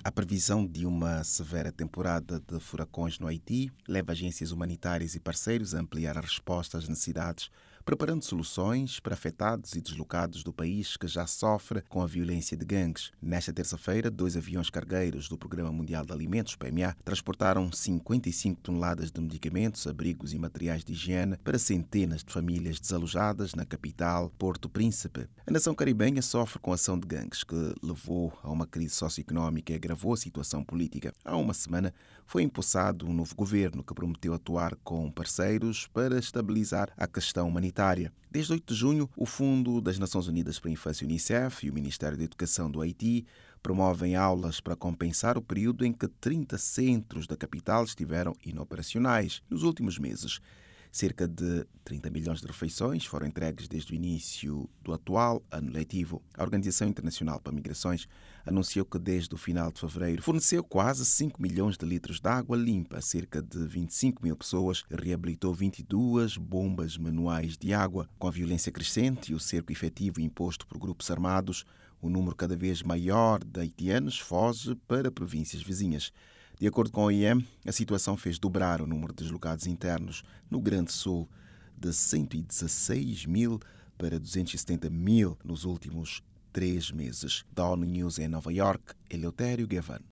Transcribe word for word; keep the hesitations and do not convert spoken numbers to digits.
A previsão de uma severa temporada de furacões no Haiti leva agências humanitárias e parceiros a ampliar a resposta às necessidades, preparando soluções para afetados e deslocados do país que já sofre com a violência de gangues. Nesta terça-feira, dois aviões cargueiros do Programa Mundial de Alimentos, P M A, transportaram cinquenta e cinco toneladas de medicamentos, abrigos e materiais de higiene para centenas de famílias desalojadas na capital, Porto Príncipe. A nação caribenha sofre com a ação de gangues que levou a uma crise socioeconómica e agravou a situação política. Há uma semana foi empossado um novo governo que prometeu atuar com parceiros para estabilizar a questão humanitária. Desde oito de junho, o Fundo das Nações Unidas para a Infância, Unicef, e o Ministério da Educação do Haiti promovem aulas para compensar o período em que trinta centros da capital estiveram inoperacionais. Nos últimos meses, cerca de trinta milhões de refeições foram entregues desde o início do atual ano letivo. A Organização Internacional para Migrações anunciou que desde o final de fevereiro forneceu quase cinco milhões de litros de água limpa a cerca de vinte e cinco mil pessoas e reabilitou vinte e duas bombas manuais de água. Com a violência crescente e o cerco efetivo imposto por grupos armados, o número cada vez maior de haitianos foge para províncias vizinhas. De acordo com a O I M, a situação fez dobrar o número de deslocados internos no Grande Sul, de cento e dezesseis mil para duzentos e setenta mil nos últimos três meses. Da ONU News em Nova York, Eleutério Gavan.